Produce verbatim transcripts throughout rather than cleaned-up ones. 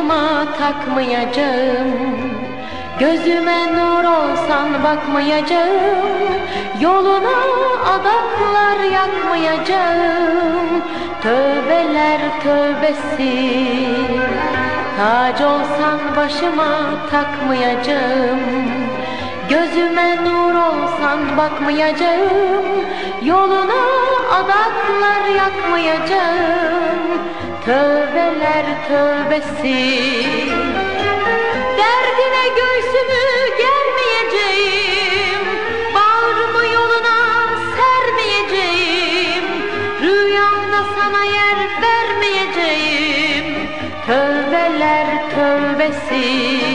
başıma takmayacağım. Gözüme nur olsan bakmayacağım. Yoluna adaklar yakmayacağım. Tövbeler tövbesi, tac olsan başıma takmayacağım. Gözüme nur olsan bakmayacağım. Yoluna adaklar yakmayacağım. Tövbeler tövbesi, derdine göğsümü germeyeceğim. Bağrımı yoluna sermeyeceğim. Rüyamda sana yer vermeyeceğim. Tövbeler tövbesi,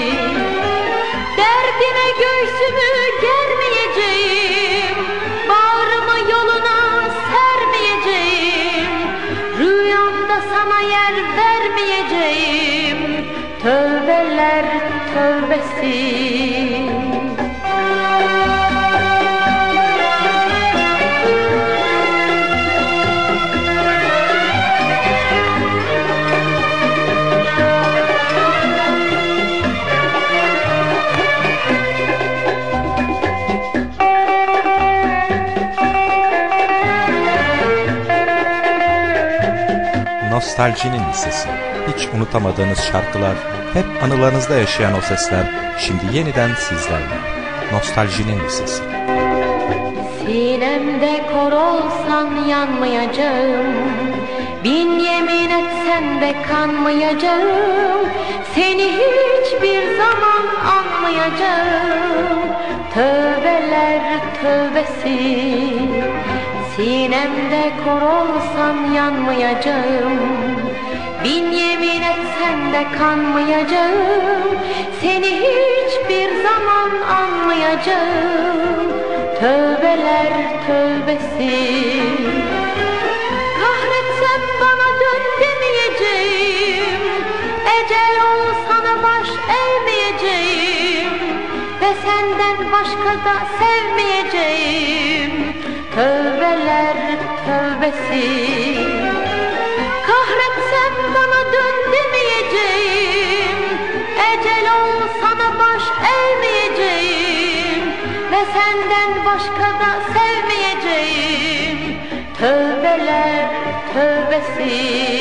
derdine göğsümü germeyeceğim. Bağrımı yoluna sermeyeceğim. Rüyamda sana yer vermeyeceğim. Tövbeler tövbesi. Nostaljinin sesi. Hiç unutamadığınız şarkılar, hep anılarınızda yaşayan o sesler şimdi yeniden sizlerle. Nostaljinin sesi. Sinemde kor olsan yanmayacağım. Bin yemin etsen de kanmayacağım. Seni hiçbir zaman anmayacağım. Tövbeler tövbesi, sinemde kor olsan yanmayacağım. Bin yemin etsen de kanmayacağım. Seni hiçbir zaman anmayacağım. Tövbeler tövbesi, kahretsem bana dön demeyeceğim. Ecel olsana baş eğmeyeceğim. Ve senden başka da sevmeyeceğim. Tövbeler tövbesi, kahretsem bana dön demeyeceğim. Ecel olsana baş eğmeyeceğim. Ve senden başka da sevmeyeceğim. Tövbeler tövbesi.